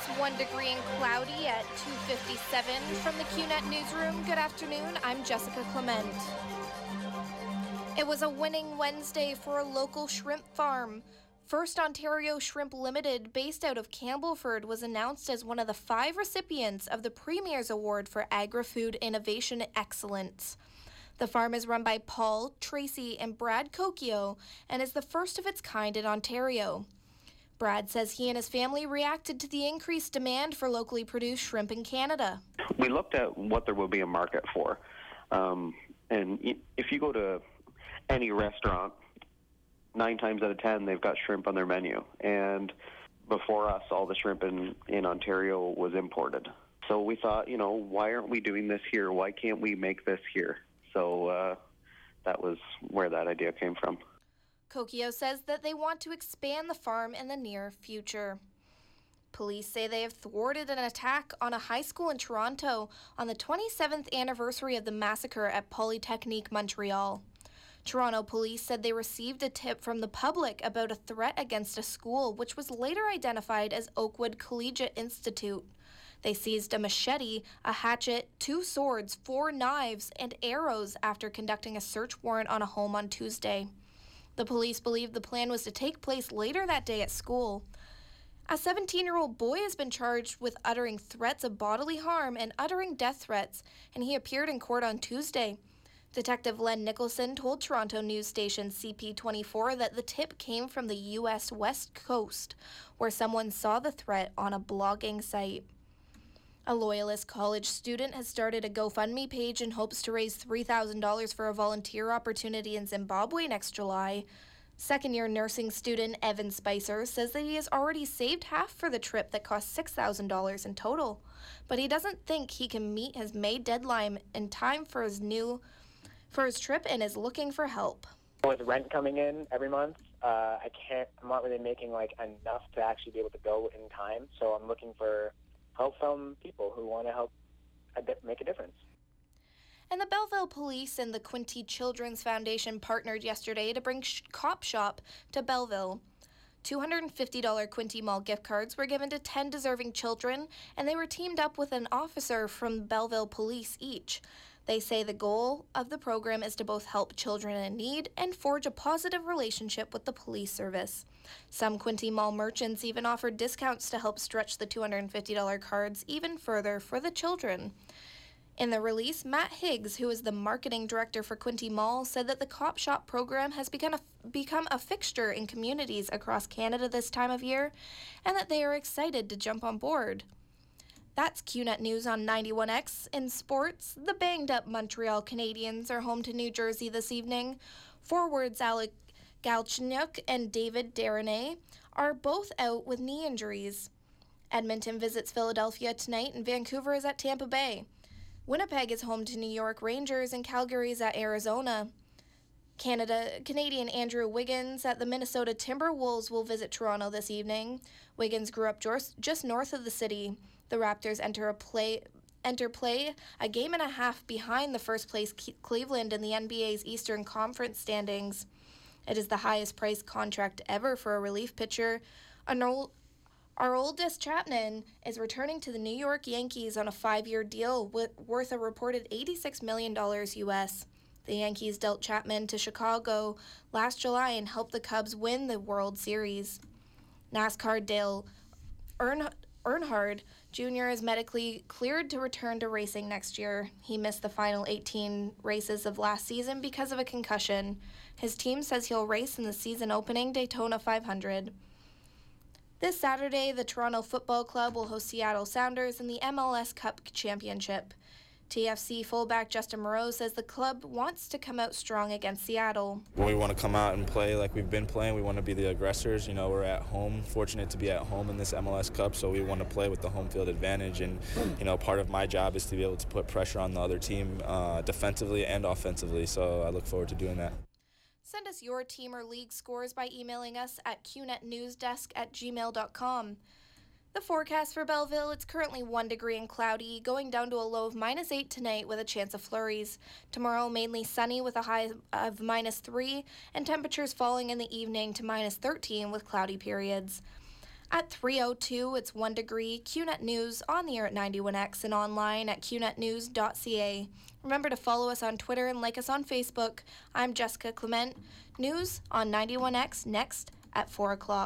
1 degree and cloudy at 2:57 from the QNet newsroom. Good afternoon, I'm Jessica Clement. It was a winning Wednesday for a local shrimp farm. First Ontario Shrimp Limited, based out of Campbellford, was announced as one of the 5 recipients of the Premier's Award for Agri-Food Innovation Excellence. The farm is run by Paul, Tracy, and Brad Cocchio and is the first of its kind in Ontario. Brad says he and his family reacted to the increased demand for locally produced shrimp in Canada. We looked at what there would be a market for. And if you go to any restaurant, 9 times out of 10, they've got shrimp on their menu. And before us, all the shrimp in Ontario was imported. So we thought, why aren't we doing this here? Why can't we make this here? So that was where that idea came from. Cocchio says that they want to expand the farm in the near future. Police say they have thwarted an attack on a high school in Toronto on the 27th anniversary of the massacre at Polytechnique Montreal. Toronto police said they received a tip from the public about a threat against a school, which was later identified as Oakwood Collegiate Institute. They seized a machete, a hatchet, 2 swords, 4 knives, and arrows after conducting a search warrant on a home on Tuesday. The police believe the plan was to take place later that day at school. A 17-year-old boy has been charged with uttering threats of bodily harm and uttering death threats, and he appeared in court on Tuesday. Detective Len Nicholson told Toronto news station CP24 that the tip came from the U.S. West Coast, where someone saw the threat on a blogging site. A Loyalist college student has started a GoFundMe page in hopes to raise $3,000 for a volunteer opportunity in Zimbabwe next July. Second-year nursing student Evan Spicer says that he has already saved half for the trip that cost $6,000 in total, but he doesn't think he can meet his May deadline in time for his trip and is looking for help. With rent coming in every month, I'm not really making enough to actually be able to go in time, so I'm looking for help from people who want to help make a difference. And the Belleville Police and the Quinte Children's Foundation partnered yesterday to bring Cop Shop to Belleville. $250 Quinte Mall gift cards were given to 10 deserving children, and they were teamed up with an officer from Belleville Police each. They say the goal of the program is to both help children in need and forge a positive relationship with the police service. Some Quinte Mall merchants even offered discounts to help stretch the $250 cards even further for the children. In the release, Matt Higgs, who is the marketing director for Quinte Mall, said that the Cop Shop program has become a fixture in communities across Canada this time of year, and that they are excited to jump on board. That's QNet News on 91X. In sports, the banged-up Montreal Canadiens are home to New Jersey this evening. Forwards Alec Galchenyuk and David Desharnais are both out with knee injuries. Edmonton visits Philadelphia tonight, and Vancouver is at Tampa Bay. Winnipeg is home to New York Rangers, and Calgary is at Arizona. Canadian Andrew Wiggins at the Minnesota Timberwolves will visit Toronto this evening. Wiggins grew up just north of the city. The Raptors enter play a game and a half behind the first-place Cleveland in the NBA's Eastern Conference standings. It is the highest-priced contract ever for a relief pitcher. Aroldis Chapman is returning to the New York Yankees on a 5-year deal worth a reported $86 million U.S. The Yankees dealt Chapman to Chicago last July and helped the Cubs win the World Series. NASCAR Dale Earnhardt Jr. is medically cleared to return to racing next year. He missed the final 18 races of last season because of a concussion. His team says he'll race in the season-opening Daytona 500. This Saturday, the Toronto Football Club will host Seattle Sounders in the MLS Cup Championship. TFC fullback Justin Moreau says the club wants to come out strong against Seattle. We want to come out and play like we've been playing. We want to be the aggressors. We're at home, fortunate to be at home in this MLS Cup, so we want to play with the home field advantage. And, part of my job is to be able to put pressure on the other team defensively and offensively, so I look forward to doing that. Send us your team or league scores by emailing us at qnetnewsdesk@gmail.com. The forecast for Belleville, it's currently 1 degree and cloudy, going down to a low of -8 tonight with a chance of flurries. Tomorrow, mainly sunny with a high of -3, and temperatures falling in the evening to -13 with cloudy periods. At 3:02, it's 1 degree. QNet News on the air at 91X and online at qnetnews.ca. Remember to follow us on Twitter and like us on Facebook. I'm Jessica Clement. News on 91X next at 4 o'clock.